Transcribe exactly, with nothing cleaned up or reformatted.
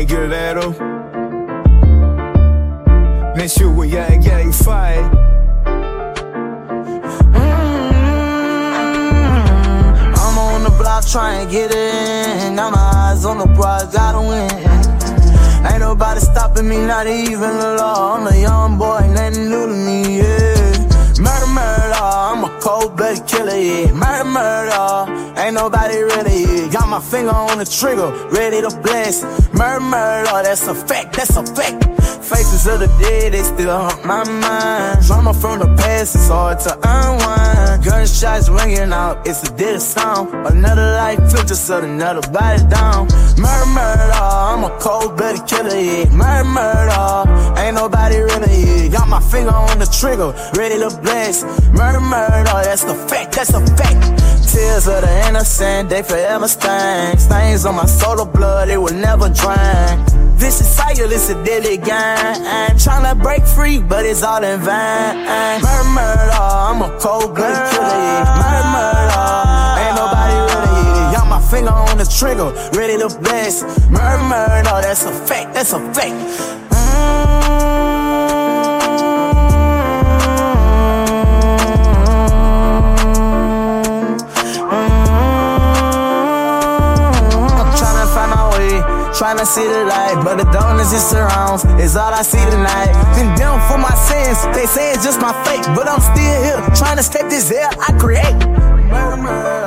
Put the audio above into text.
Figueroa. Mexeu with Yang Yang Fight. Mm-hmm. I'm on the block trying to get in. Now my eyes on the prize, gotta win. Ain't nobody stopping me, not even the law. I'm a young boy, nothing new to me, yeah. Murder, murder, I'm a cold-blooded killer, yeah. Murder, murder, ain't nobody really, yeah. Got my finger on the trigger, ready to blast. Murder, murder, that's a fact, that's a fact. Faces of the dead, they still haunt my mind. Drama from the past, it's hard to unwind. Gunshots ringing out, it's a dead sound. Another life filter, so another body down. Murder, murder, I'm a cold-blooded killer, yeah. Murder, murder, ain't nobody really, yeah. Got my finger on the trigger, ready to blast. Murder, murder, that's the fact, that's a fact. Tears of the innocent, they forever stain. Stains on my soul of blood, it will never drain. This is cycle, it's a deadly game. I'm tryna break free, but it's all in vain. Murder, murder, I'm a cold-blooded killer, yeah. Murder, murder, ain't nobody really, yeah. Got my finger on the trigger, ready to blast. Murder, murder, that's a fact, that's a fact. Mm-hmm. Tryna see the light, but the darkness it surrounds. It's all I see tonight. Condemned for my sins, they say it's just my fate, but I'm still here, tryna escape this hell I create. Murder, murder.